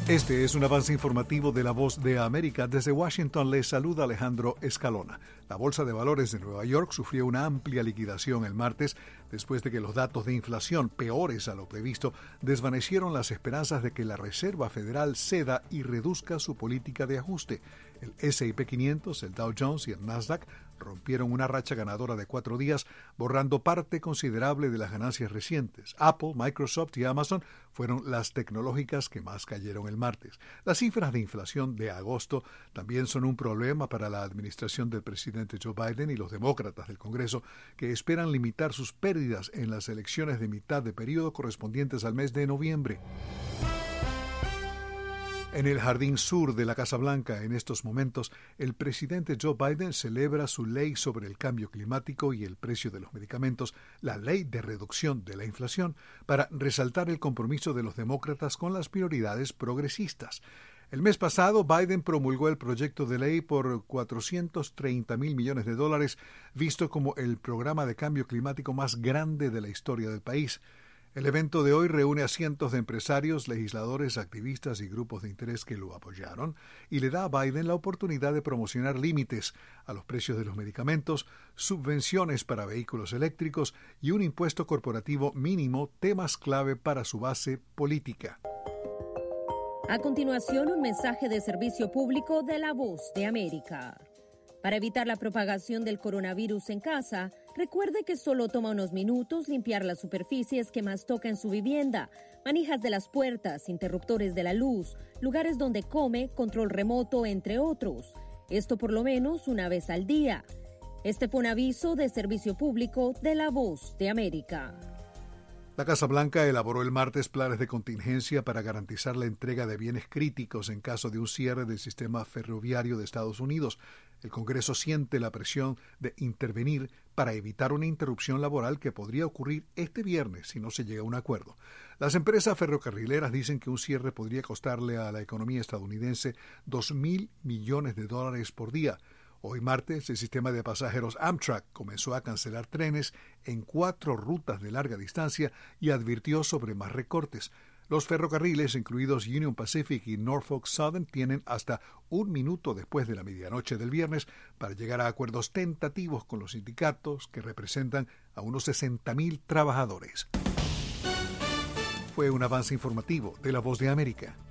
Este es un avance informativo de La Voz de América. Desde Washington les saluda Alejandro Escalona. La Bolsa de Valores de Nueva York sufrió una amplia liquidación el martes después de que los datos de inflación, peores a lo previsto, desvanecieron las esperanzas de que la Reserva Federal ceda y reduzca su política de ajuste. El S&P 500, el Dow Jones y el Nasdaq rompieron una racha ganadora de 4 días, borrando parte considerable de las ganancias recientes. Apple, Microsoft y Amazon fueron las tecnológicas que más cayeron el martes. Las cifras de inflación de agosto también son un problema para la administración del presidente Joe Biden y los demócratas del Congreso, que esperan limitar sus pérdidas en las elecciones de mitad de periodo correspondientes al mes de noviembre. En el jardín sur de la Casa Blanca, en estos momentos, el presidente Joe Biden celebra su ley sobre el cambio climático y el precio de los medicamentos, la ley de reducción de la inflación, para resaltar el compromiso de los demócratas con las prioridades progresistas. El mes pasado, Biden promulgó el proyecto de ley por $430 mil millones, visto como el programa de cambio climático más grande de la historia del país. El evento de hoy reúne a cientos de empresarios, legisladores, activistas y grupos de interés que lo apoyaron y le da a Biden la oportunidad de promocionar límites a los precios de los medicamentos, subvenciones para vehículos eléctricos y un impuesto corporativo mínimo, temas clave para su base política. A continuación, un mensaje de servicio público de La Voz de América. Para evitar la propagación del coronavirus en casa, recuerde que solo toma unos minutos limpiar las superficies que más toca en su vivienda, manijas de las puertas, interruptores de la luz, lugares donde come, control remoto, entre otros. Esto por lo menos una vez al día. Este fue un aviso de servicio público de La Voz de América. La Casa Blanca elaboró el martes planes de contingencia para garantizar la entrega de bienes críticos en caso de un cierre del sistema ferroviario de Estados Unidos. El Congreso siente la presión de intervenir para evitar una interrupción laboral que podría ocurrir este viernes si no se llega a un acuerdo. Las empresas ferrocarrileras dicen que un cierre podría costarle a la economía estadounidense $2,000 millones por día. Hoy martes, el sistema de pasajeros Amtrak comenzó a cancelar trenes en 4 rutas de larga distancia y advirtió sobre más recortes. Los ferrocarriles, incluidos Union Pacific y Norfolk Southern, tienen hasta 1 minuto después de la medianoche del viernes para llegar a acuerdos tentativos con los sindicatos que representan a unos 60,000 trabajadores. Fue un avance informativo de La Voz de América.